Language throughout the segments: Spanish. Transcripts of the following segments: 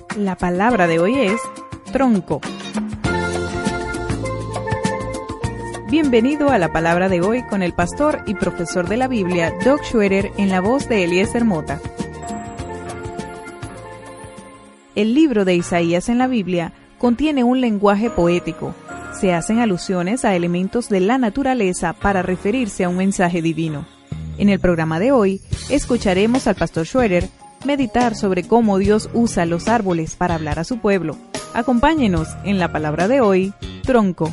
La palabra de hoy es tronco. Bienvenido a la palabra de hoy con el pastor y profesor de la Biblia, Doug Schroeder, en la voz de Eliezer Mota. El libro de Isaías en la Biblia contiene un lenguaje poético. Se hacen alusiones a elementos de la naturaleza para referirse a un mensaje divino. En el programa de hoy, escucharemos al pastor Schroeder meditar sobre cómo Dios usa los árboles para hablar a su pueblo. Acompáñenos en la palabra de hoy, tronco.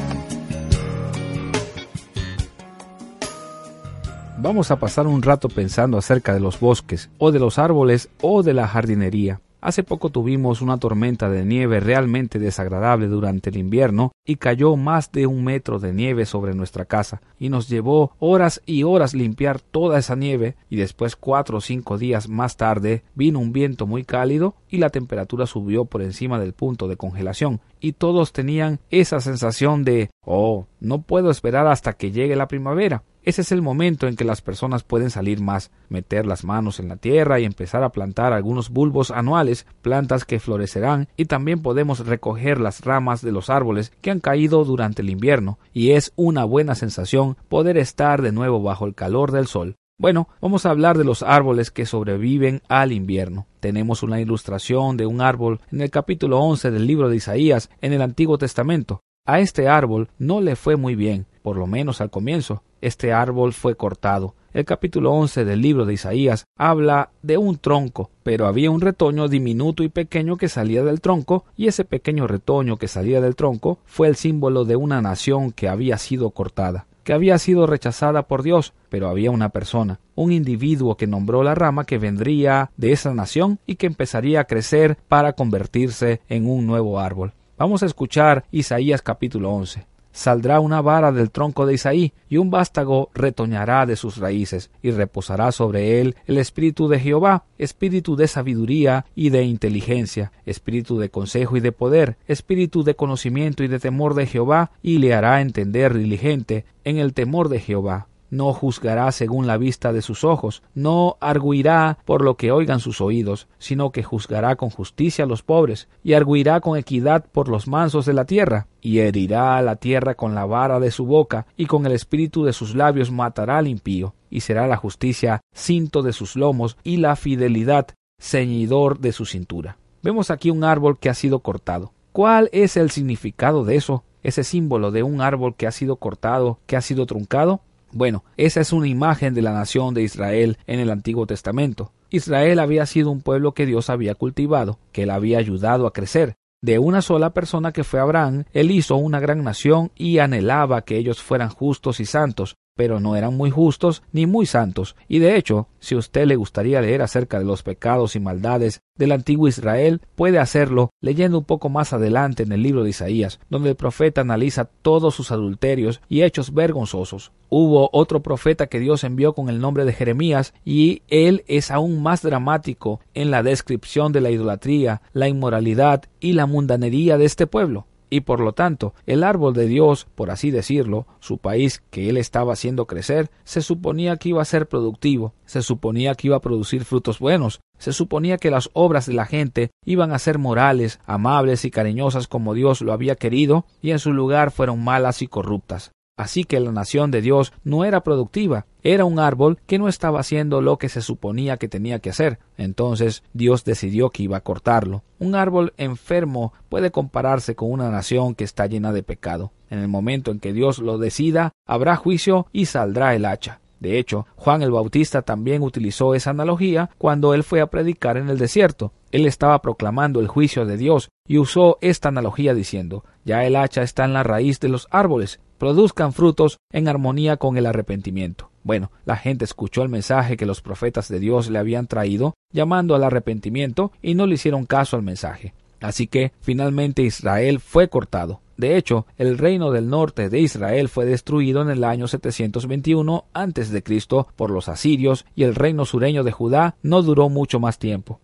Vamos a pasar un rato pensando acerca de los bosques, o de los árboles, o de la jardinería. Hace poco tuvimos una tormenta de nieve realmente desagradable durante el invierno y cayó más de 1 metro de nieve sobre nuestra casa y nos llevó horas y horas limpiar toda esa nieve y después 4 o 5 días más tarde vino un viento muy cálido y la temperatura subió por encima del punto de congelación y todos tenían esa sensación de no puedo esperar hasta que llegue la primavera. Ese es el momento en que las personas pueden salir más, meter las manos en la tierra y empezar a plantar algunos bulbos anuales, plantas que florecerán, y también podemos recoger las ramas de los árboles que han caído durante el invierno, y es una buena sensación poder estar de nuevo bajo el calor del sol. Bueno, vamos a hablar de los árboles que sobreviven al invierno. Tenemos una ilustración de un árbol en el capítulo 11 del libro de Isaías en el Antiguo Testamento. A este árbol no le fue muy bien, por lo menos al comienzo. Este árbol fue cortado. El capítulo 11 del libro de Isaías habla de un tronco, pero había un retoño diminuto y pequeño que salía del tronco, y ese pequeño retoño que salía del tronco fue el símbolo de una nación que había sido cortada, que había sido rechazada por Dios, pero había una persona, un individuo que nombró la rama que vendría de esa nación y que empezaría a crecer para convertirse en un nuevo árbol. Vamos a escuchar Isaías capítulo 11. Saldrá una vara del tronco de Isaí, y un vástago retoñará de sus raíces, y reposará sobre él el espíritu de Jehová, espíritu de sabiduría y de inteligencia, espíritu de consejo y de poder, espíritu de conocimiento y de temor de Jehová, y le hará entender diligente en el temor de Jehová. No juzgará según la vista de sus ojos, no argüirá por lo que oigan sus oídos, sino que juzgará con justicia a los pobres, y argüirá con equidad por los mansos de la tierra, y herirá a la tierra con la vara de su boca, y con el espíritu de sus labios matará al impío, y será la justicia cinto de sus lomos, y la fidelidad ceñidor de su cintura. Vemos aquí un árbol que ha sido cortado. ¿Cuál es el significado de eso? Ese símbolo de un árbol que ha sido cortado, que ha sido truncado. Bueno, esa es una imagen de la nación de Israel en el Antiguo Testamento. Israel había sido un pueblo que Dios había cultivado, que él había ayudado a crecer. De una sola persona que fue Abraham, él hizo una gran nación y anhelaba que ellos fueran justos y santos, pero no eran muy justos ni muy santos. Y de hecho, si a usted le gustaría leer acerca de los pecados y maldades del antiguo Israel, puede hacerlo leyendo un poco más adelante en el libro de Isaías, donde el profeta analiza todos sus adulterios y hechos vergonzosos. Hubo otro profeta que Dios envió con el nombre de Jeremías, y él es aún más dramático en la descripción de la idolatría, la inmoralidad y la mundanería de este pueblo. Y por lo tanto, el árbol de Dios, por así decirlo, su país que él estaba haciendo crecer, se suponía que iba a ser productivo, se suponía que iba a producir frutos buenos, se suponía que las obras de la gente iban a ser morales, amables y cariñosas como Dios lo había querido, y en su lugar fueron malas y corruptas. Así que la nación de Dios no era productiva, era un árbol que no estaba haciendo lo que se suponía que tenía que hacer. Entonces Dios decidió que iba a cortarlo. Un árbol enfermo puede compararse con una nación que está llena de pecado. En el momento en que Dios lo decida, habrá juicio y saldrá el hacha. De hecho, Juan el Bautista también utilizó esa analogía cuando él fue a predicar en el desierto. Él estaba proclamando el juicio de Dios y usó esta analogía diciendo: ya el hacha está en la raíz de los árboles, produzcan frutos en armonía con el arrepentimiento. Bueno, la gente escuchó el mensaje que los profetas de Dios le habían traído, llamando al arrepentimiento, y no le hicieron caso al mensaje. Así que, finalmente Israel fue cortado. De hecho, el reino del norte de Israel fue destruido en el año 721 a.C. por los asirios, y el reino sureño de Judá no duró mucho más tiempo.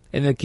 En el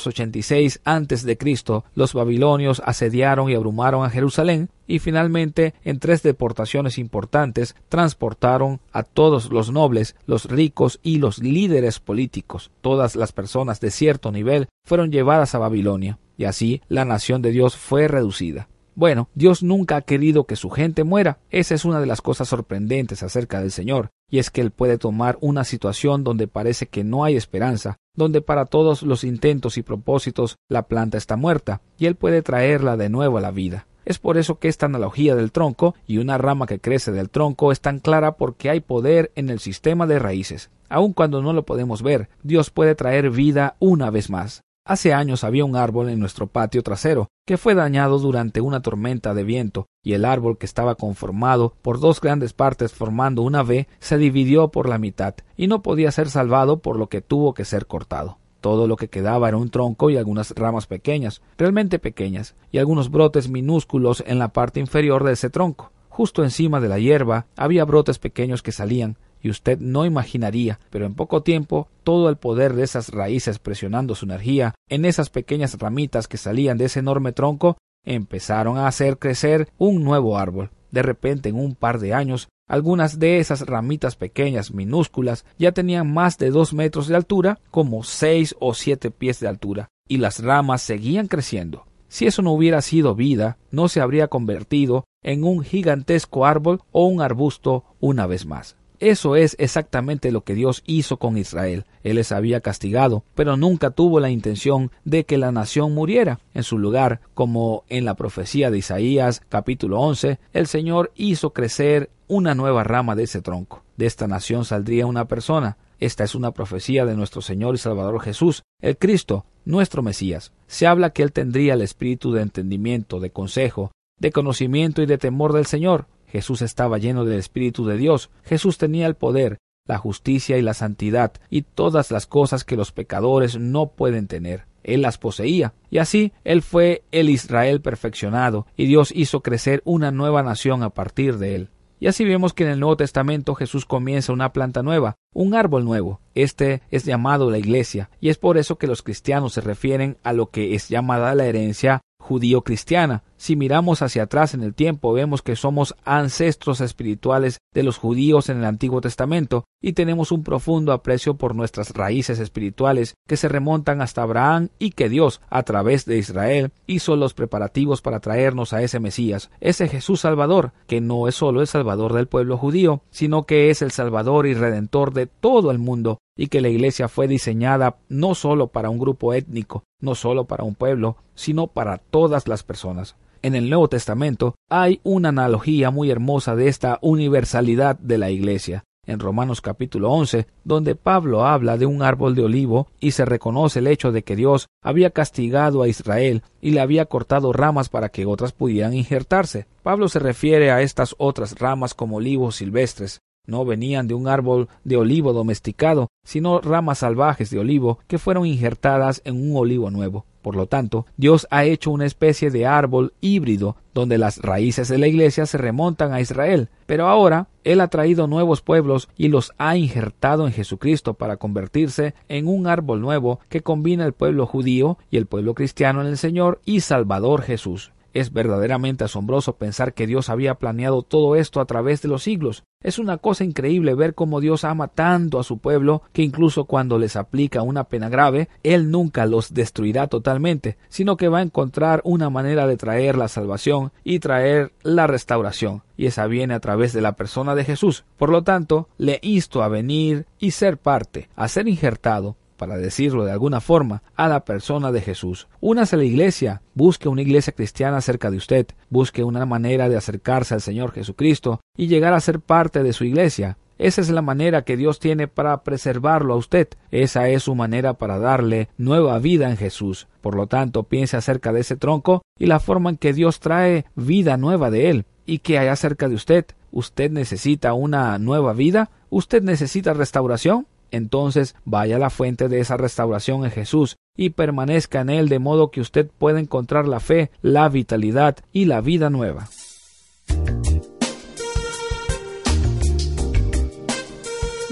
586 a.C., los babilonios asediaron y abrumaron a Jerusalén y finalmente, en 3 deportaciones importantes, transportaron a todos los nobles, los ricos y los líderes políticos. Todas las personas de cierto nivel fueron llevadas a Babilonia, y así la nación de Dios fue reducida. Bueno, Dios nunca ha querido que su gente muera. Esa es una de las cosas sorprendentes acerca del Señor, y es que Él puede tomar una situación donde parece que no hay esperanza, donde para todos los intentos y propósitos la planta está muerta, y Él puede traerla de nuevo a la vida. Es por eso que esta analogía del tronco y una rama que crece del tronco es tan clara, porque hay poder en el sistema de raíces. Aun cuando no lo podemos ver, Dios puede traer vida una vez más. Hace años había un árbol en nuestro patio trasero que fue dañado durante una tormenta de viento, y el árbol, que estaba conformado por 2 grandes partes formando una V, se dividió por la mitad y no podía ser salvado, por lo que tuvo que ser cortado. Todo lo que quedaba era un tronco y algunas ramas pequeñas, realmente pequeñas, y algunos brotes minúsculos en la parte inferior de ese tronco. Justo encima de la hierba había brotes pequeños que salían, y usted no imaginaría, pero en poco tiempo, todo el poder de esas raíces presionando su energía en esas pequeñas ramitas que salían de ese enorme tronco, empezaron a hacer crecer un nuevo árbol. De repente, en un par de años, algunas de esas ramitas pequeñas, minúsculas, ya tenían más de 2 metros de altura, como 6 o 7 pies de altura, y las ramas seguían creciendo. Si eso no hubiera sido vida, no se habría convertido en un gigantesco árbol o un arbusto una vez más. Eso es exactamente lo que Dios hizo con Israel. Él les había castigado, pero nunca tuvo la intención de que la nación muriera. En su lugar, como en la profecía de Isaías, capítulo 11, el Señor hizo crecer una nueva rama de ese tronco. De esta nación saldría una persona. Esta es una profecía de nuestro Señor y Salvador Jesús, el Cristo, nuestro Mesías. Se habla que Él tendría el espíritu de entendimiento, de consejo, de conocimiento y de temor del Señor. Jesús estaba lleno del Espíritu de Dios. Jesús tenía el poder, la justicia y la santidad, y todas las cosas que los pecadores no pueden tener. Él las poseía, y así Él fue el Israel perfeccionado, y Dios hizo crecer una nueva nación a partir de Él. Y así vemos que en el Nuevo Testamento Jesús comienza una planta nueva, un árbol nuevo. Este es llamado la Iglesia, y es por eso que los cristianos se refieren a lo que es llamada la herencia judío-cristiana. Si miramos hacia atrás en el tiempo, vemos que somos ancestros espirituales de los judíos en el Antiguo Testamento, y tenemos un profundo aprecio por nuestras raíces espirituales que se remontan hasta Abraham, y que Dios, a través de Israel, hizo los preparativos para traernos a ese Mesías, ese Jesús Salvador, que no es solo el Salvador del pueblo judío, sino que es el Salvador y Redentor de todo el mundo, y que la Iglesia fue diseñada no solo para un grupo étnico, no solo para un pueblo, sino para todas las personas. En el Nuevo Testamento hay una analogía muy hermosa de esta universalidad de la Iglesia. En Romanos capítulo 11, donde Pablo habla de un árbol de olivo y se reconoce el hecho de que Dios había castigado a Israel y le había cortado ramas para que otras pudieran injertarse. Pablo se refiere a estas otras ramas como olivos silvestres. No venían de un árbol de olivo domesticado, sino ramas salvajes de olivo que fueron injertadas en un olivo nuevo. Por lo tanto, Dios ha hecho una especie de árbol híbrido donde las raíces de la Iglesia se remontan a Israel, pero ahora Él ha traído nuevos pueblos y los ha injertado en Jesucristo para convertirse en un árbol nuevo que combina el pueblo judío y el pueblo cristiano en el Señor y Salvador Jesús. Es verdaderamente asombroso pensar que Dios había planeado todo esto a través de los siglos. Es una cosa increíble ver cómo Dios ama tanto a su pueblo que incluso cuando les aplica una pena grave, Él nunca los destruirá totalmente, sino que va a encontrar una manera de traer la salvación y traer la restauración. Y esa viene a través de la persona de Jesús. Por lo tanto, le insto a venir y ser parte, a ser injertado, para decirlo de alguna forma, a la persona de Jesús. Únase a la iglesia, busque una iglesia cristiana cerca de usted, busque una manera de acercarse al Señor Jesucristo y llegar a ser parte de su iglesia. Esa es la manera que Dios tiene para preservarlo a usted. Esa es su manera para darle nueva vida en Jesús. Por lo tanto, piense acerca de ese tronco y la forma en que Dios trae vida nueva de él. ¿Y qué hay acerca de usted? ¿Usted necesita una nueva vida? ¿Usted necesita restauración? Entonces vaya a la fuente de esa restauración en Jesús y permanezca en Él de modo que usted pueda encontrar la fe, la vitalidad y la vida nueva.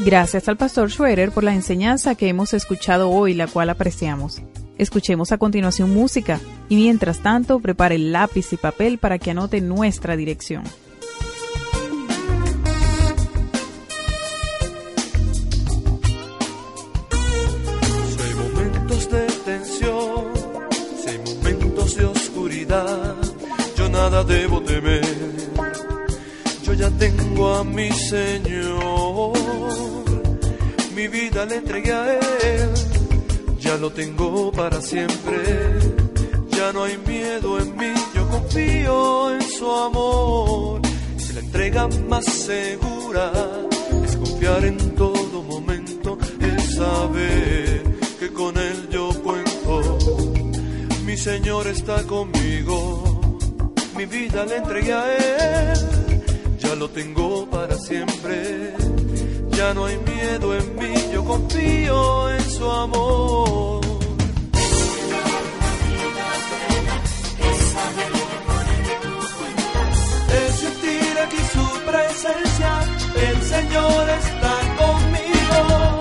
Gracias al pastor Schroeder por la enseñanza que hemos escuchado hoy, la cual apreciamos. Escuchemos a continuación música y mientras tanto prepare lápiz y papel para que anote nuestra dirección. Si hay momentos de tensión, si hay momentos de oscuridad, yo nada debo temer. Yo ya tengo a mi Señor, mi vida le entregué a Él, ya lo tengo para siempre. Ya no hay miedo en mí, yo confío en su amor. Si la entrega más segura es confiar en todo momento, es saber que con Él yo cuento. Mi Señor está conmigo, mi vida le entregué a Él, ya lo tengo para siempre. Ya no hay miedo en mí, yo confío en su amor. Es sentir aquí su presencia, el Señor está conmigo.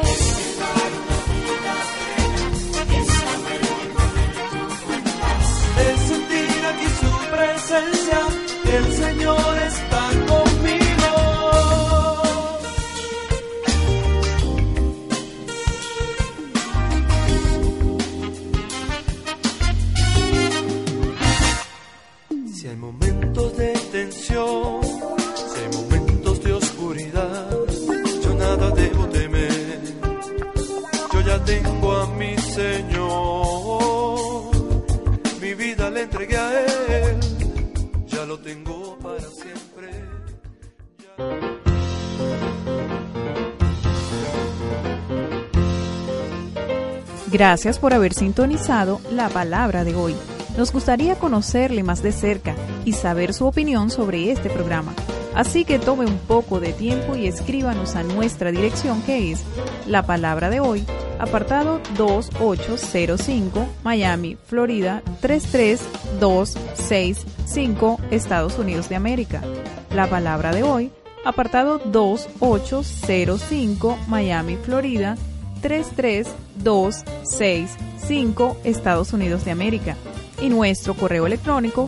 Es sentir aquí su presencia, el Señor está conmigo. Si hay momentos de tensión, si hay momentos de oscuridad, yo nada debo temer. Yo ya tengo a mi Señor, mi vida le entregué a Él, ya lo tengo para siempre. Gracias por haber sintonizado la palabra de hoy. Nos gustaría conocerle más de cerca y saber su opinión sobre este programa. Así que tome un poco de tiempo y escríbanos a nuestra dirección, que es La Palabra de Hoy, apartado 2805, Miami, Florida 33265, Estados Unidos de América. La Palabra de Hoy, apartado 2805, Miami, Florida 33265, Estados Unidos de América. Y nuestro correo electrónico,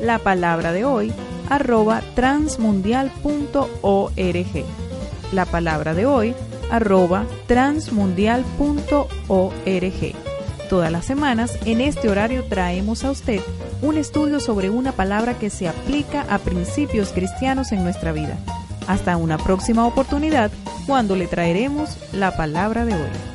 lapalabradehoy@transmundial.org. lapalabradehoy@transmundial.org. Todas las semanas, en este horario, traemos a usted un estudio sobre una palabra que se aplica a principios cristianos en nuestra vida. Hasta una próxima oportunidad, cuando le traeremos la palabra de hoy.